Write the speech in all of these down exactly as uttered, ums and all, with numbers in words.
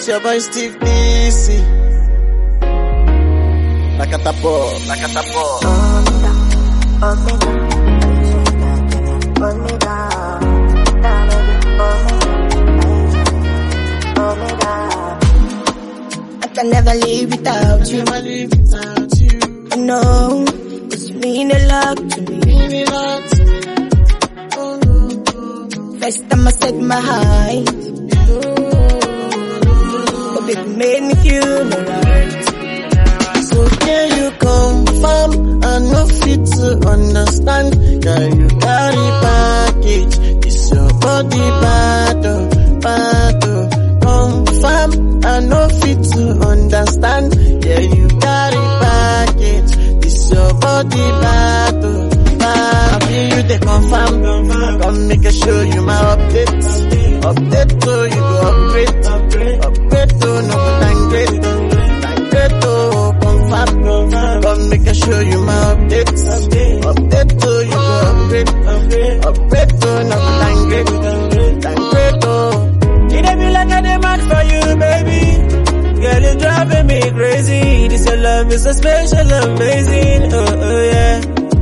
It's your boy Steve D C. Nakatapo, nakatapo. I can never live without you. Never live without you. I know, 'cause you mean a lot to me. Mean a lot to me. Oh, oh, oh. First time I set my height, but it made me feel alright. So can you confirm? I no fit to understand. Can you carry package? It's your body bad, oh, bad, oh. Confirm, I no fit to understand. Yeah, you carry package. It's your body bad, oh, bad. I feel you they confirm. Come make a show you my updates. Update to you go upgrade. Upgrade to no go downgrade. Downgrade to confirm. Come make a show you my updates. Update to you go upgrade. Upgrade to no go downgrade. Downgrade to. You dey be like I dey mad for you, baby. Girl, you're driving me crazy. This your love is so special, amazing. Oh, oh yeah.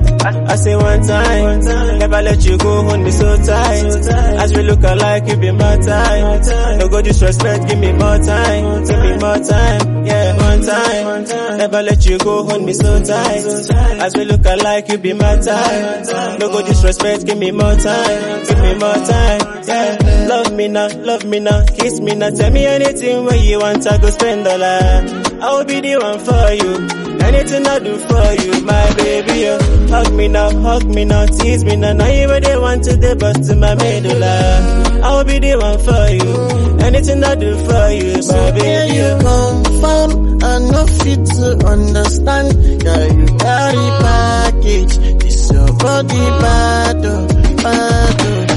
I say one time, never let you go, hold me so tight. As we look alike, you be my time. No go disrespect, give me more time. Give me more time, yeah, one time. Never let you go, hold me so tight. As we look alike, you be my time. No go disrespect, give me more time. Give me more time, yeah. Love me now, love me now, kiss me now. Tell me anything where you want, I go spend all that. I will be the one for you. Anything I do for you, my baby, oh. Hug me now, hug me now, tease me now. Now you really want to the bust to my medulla. I will be the one for you. Anything I do for you, my So baby, can you oh. confirm? I no fit to understand. Can you carry package? It's your body bad, oh, bad, oh.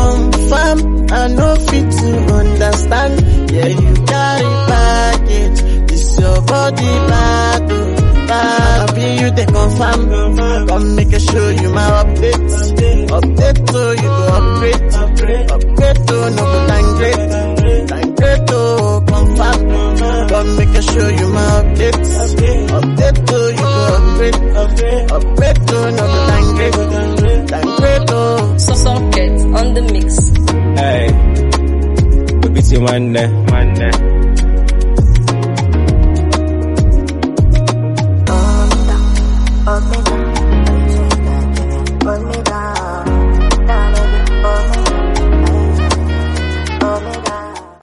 Confirm, I no fit to understand. Yeah, you carry package. It's your body bad, oh, bad. I be you they confirm. Come make a show you my updates. Update to you go upgrade. Upgrade to no go downgrade. Downgrade to confirm. Come make a show you my updates. Update to you go upgrade. Upgrade to no go downgrade. Downgrade to. So socket on the mix. Hey, we beat you one day, one day.